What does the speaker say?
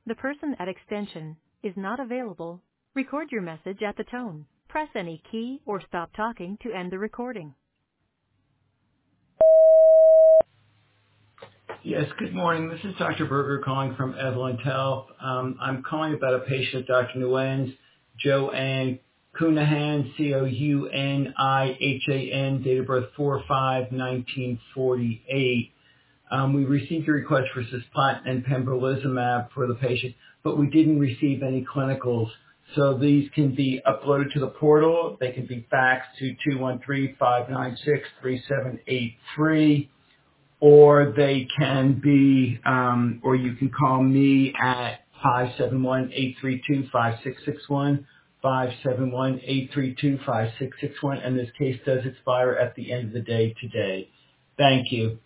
The person at extension is not available. Record your message at the tone. Press any key or stop talking to end the recording. Yes, good morning. This is Dr. Berger calling from Evolent Health. I'm calling about a patient of Dr. Nguyen's, Joanne Cunahan, Counihan, date of birth 4/5/1948. We received a request for cisplatin and pembrolizumab for the patient, but we didn't receive any clinicals. So these can be uploaded to the portal. They can be faxed to 213-596-3783. Or they can be, or you can call me at 571-832-5661, 571-832-5661, and this case does expire at the end of the day today. Thank you.